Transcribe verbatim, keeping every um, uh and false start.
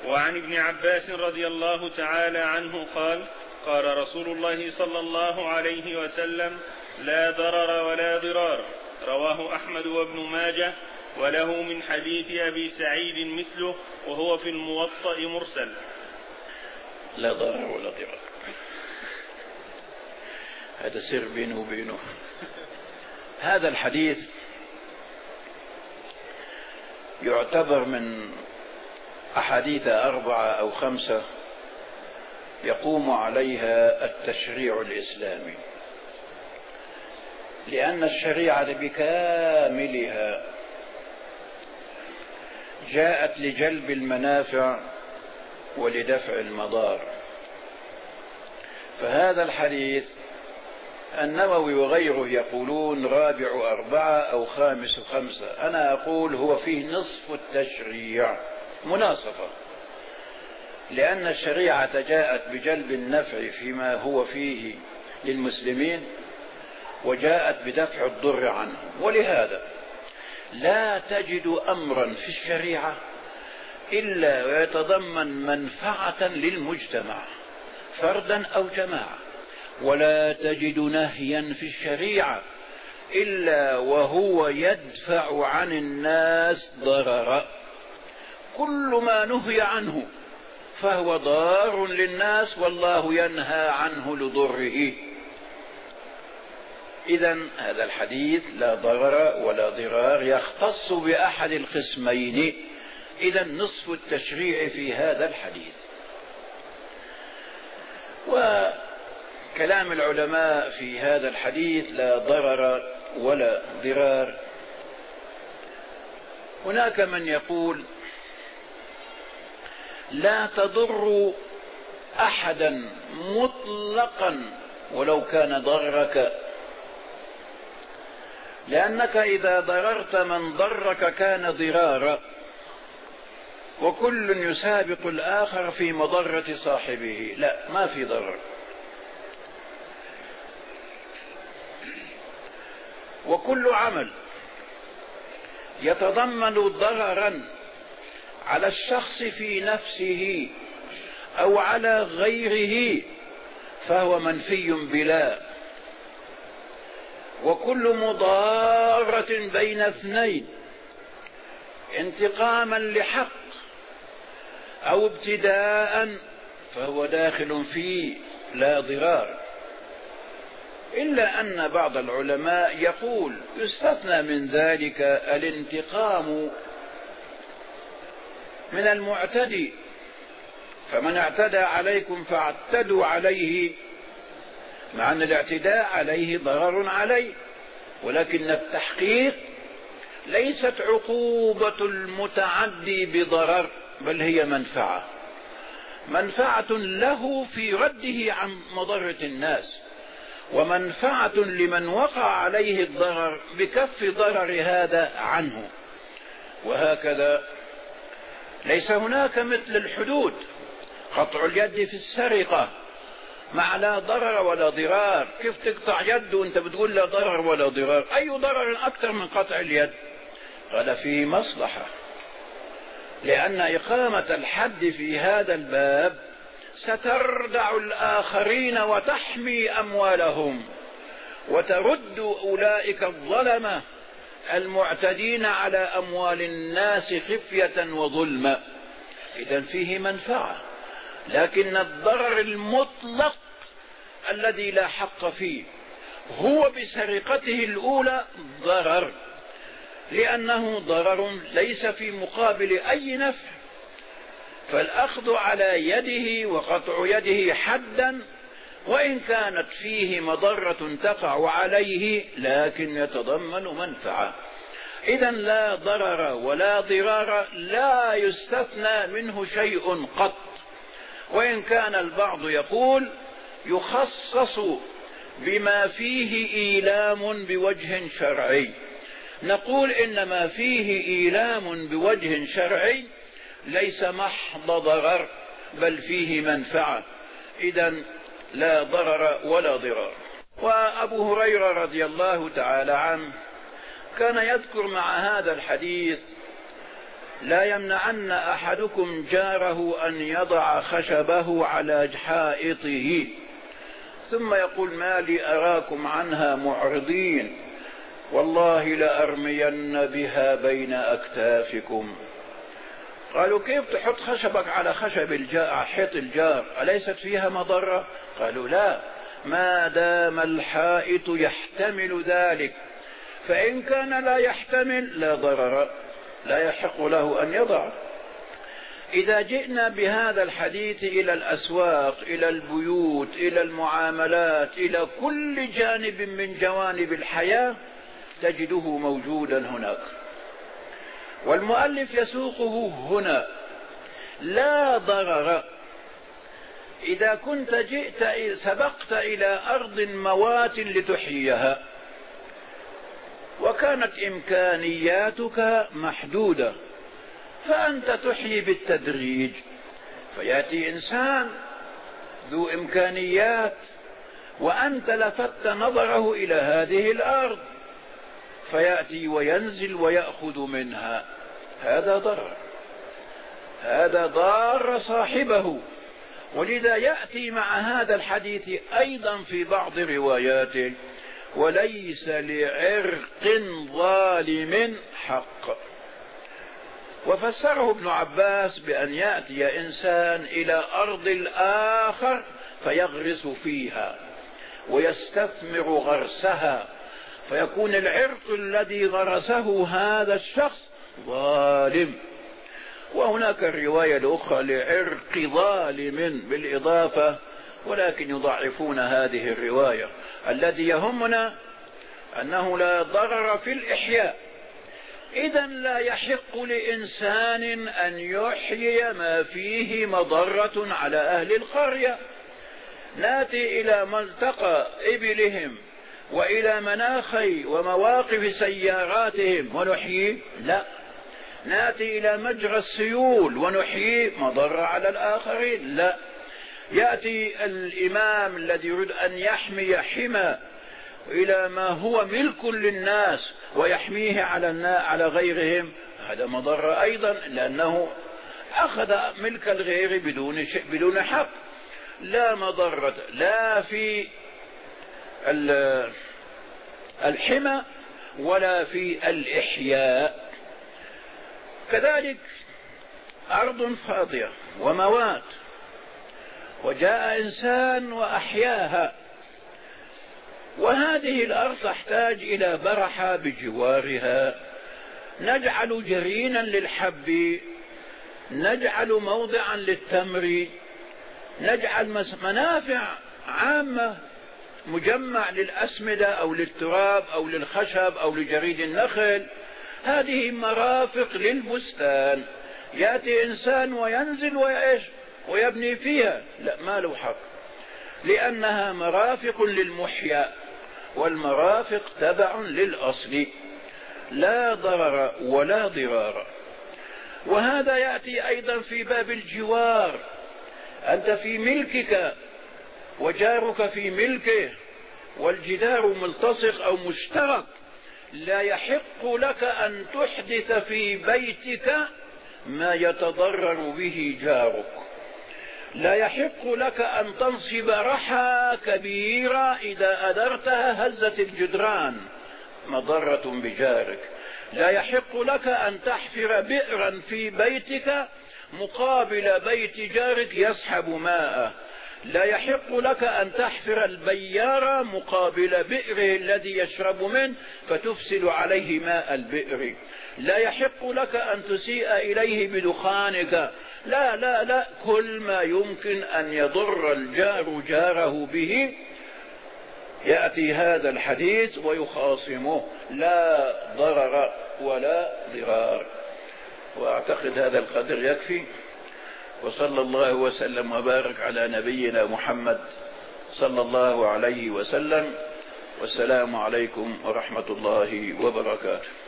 وعن ابن عباس رضي الله تعالى عنه قال قال رسول الله صلى الله عليه وسلم لا ضرر ولا ضرار. رواه أحمد وابن ماجه وله من حديث أبي سعيد مثله وهو في الموطأ مرسل. لا ضرر ولا ضرار، هذا سر بينه وبينه. هذا الحديث يعتبر من أحاديث أربعة أو خمسة يقوم عليها التشريع الإسلامي، لأن الشريعة بكاملها جاءت لجلب المنافع ولدفع المضار. فهذا الحديث النووي وغيره يقولون رابع أربعة أو خامس خمسة، أنا أقول هو فيه نصف التشريع مناصفة، لأن الشريعة جاءت بجلب النفع فيما هو فيه للمسلمين وجاءت بدفع الضر عنهم. ولهذا لا تجد أمرا في الشريعة إلا ويتضمن منفعة للمجتمع فردا أو جماعة، ولا تجد نهيا في الشريعة إلا وهو يدفع عن الناس ضررا. كل ما نهي عنه فهو ضار للناس والله ينهى عنه لضره. إذن هذا الحديث لا ضرر ولا ضرار يختص بأحد القسمين، إذن نصف التشريع في هذا الحديث. وكلام العلماء في هذا الحديث لا ضرر ولا ضرار، هناك من يقول لا تضر أحدا مطلقا ولو كان ضرك، لأنك إذا ضررت من ضرك كان ضرارا، وكل يسابق الآخر في مضرة صاحبه. لا، ما في ضرر. وكل عمل يتضمن ضررا على الشخص في نفسه أو على غيره فهو منفي بلا. وكل مضارة بين اثنين انتقاما لحق أو ابتداء فهو داخل في لا ضرار، إلا أن بعض العلماء يقول يستثنى من ذلك الانتقام من المعتدي، فمن اعتدى عليكم فاعتدوا عليه، مع أن الاعتداء عليه ضرر عليه، ولكن التحقيق ليست عقوبة المتعدي بضرر بل هي منفعة منفعة له في رده عن مضرة الناس، ومنفعة لمن وقع عليه الضرر بكف ضرر هذا عنه. وهكذا ليس هناك مثل الحدود، قطع اليد في السرقة مع لا ضرر ولا ضرار. كيف تقطع يد وانت بتقول لا ضرر ولا ضرار؟ أي ضرر أكثر من قطع اليد؟ قال فيه مصلحة، لأن إقامة الحد في هذا الباب ستردع الآخرين وتحمي أموالهم وترد أولئك الظلمة المعتدين على أموال الناس خفية وظلما. إذن فيه منفعة، لكن الضرر المطلق الذي لا حق فيه هو بسرقته الأولى ضرر، لأنه ضرر ليس في مقابل أي نفع، فالأخذ على يده وقطع يده حدا وإن كانت فيه مضرة تقع عليه لكن يتضمن منفعة. إذن لا ضرر ولا ضرار لا يستثنى منه شيء قط، وإن كان البعض يقول يخصص بما فيه إيلام بوجه شرعي. نقول إنما فيه إيلام بوجه شرعي ليس محض ضرر بل فيه منفعة، إذن لا ضرر ولا ضرار. وأبو هريرة رضي الله تعالى عنه كان يذكر مع هذا الحديث لا يمنعن أحدكم جاره أن يضع خشبه على حائطه ثم يقول ما لي أراكم عنها معرضين والله لأرمين بها بين أكتافكم. قالوا كيف تحط خشبك على خشب الجار حيط الجار أليست فيها مضرة؟ قالوا لا، ما دام الحائط يحتمل ذلك، فإن كان لا يحتمل لا ضرر، لا يحق له أن يضع. إذا جئنا بهذا الحديث إلى الأسواق، إلى البيوت، إلى المعاملات، إلى كل جانب من جوانب الحياة تجده موجودا هناك، والمؤلف يسوقه هنا. لا ضرر. إذا كنت جئت سبقت إلى أرض موات لتحييها وكانت إمكانياتك محدودة، فأنت تحيي بالتدريج، فيأتي إنسان ذو إمكانيات وأنت لفت نظره إلى هذه الأرض فيأتي وينزل ويأخذ منها، هذا ضرر، هذا ضار صاحبه. ولذا يأتي مع هذا الحديث أيضا في بعض رواياته وليس لعرق ظالم حق. وفسره ابن عباس بأن يأتي إنسان إلى أرض الآخر فيغرس فيها ويستثمر غرسها، فيكون العرق الذي غرسه هذا الشخص ظالم. وهناك الرواية الأخرى لعرق ظالم بالإضافة، ولكن يضعفون هذه الرواية. الذي يهمنا أنه لا ضرر في الإحياء. إذن لا يحق لإنسان أن يحيي ما فيه مضرة على أهل القرية. نأتي إلى ملتقى إبلهم وإلى مناخي ومواقف سياراتهم ونحيي؟ لا. نأتي إلى مجرى السيول ونحيي؟ مضر على الآخرين؟ لا. يأتي الإمام الذي يريد أن يحمي حمى إلى ما هو ملك للناس ويحميه على على غيرهم، هذا مضر أيضا، لأنه أخذ ملك الغير بدون شيء بدون حق. لا مضرة لا في الحمى ولا في الإحياء. كذلك أرض فاضية وموات وجاء إنسان وأحياها، وهذه الأرض تحتاج إلى برحة بجوارها، نجعل جرينا للحب، نجعل موضعا للتمر، نجعل منافع عامة، مجمع للأسمدة أو للتراب أو للخشب أو لجريد النخل، هذه مرافق للبستان. يأتي إنسان وينزل ويعيش ويبني فيها، لا، ما له حق، لأنها مرافق للمحيا، والمرافق تبع للأصل، لا ضرر ولا ضرار. وهذا يأتي أيضا في باب الجوار. أنت في ملكك وجارك في ملكه والجدار ملتصق أو مشترك، لا يحق لك أن تحدث في بيتك ما يتضرر به جارك، لا يحق لك أن تنصب رحى كبيرة إذا أدرتها هزت الجدران، مضرة بجارك. لا يحق لك أن تحفر بئرا في بيتك مقابل بيت جارك يسحب ماءه. لا يحق لك أن تحفر البيار مقابل بئره الذي يشرب منه فتفسد عليه ماء البئر. لا يحق لك أن تسيء إليه بدخانك. لا لا لا، كل ما يمكن أن يضر الجار جاره به يأتي هذا الحديث ويخاصمه، لا ضرر ولا ضرار. وأعتقد هذا القدر يكفي، وصلى الله وسلم وبارك على نبينا محمد صلى الله عليه وسلم، والسلام عليكم ورحمة الله وبركاته.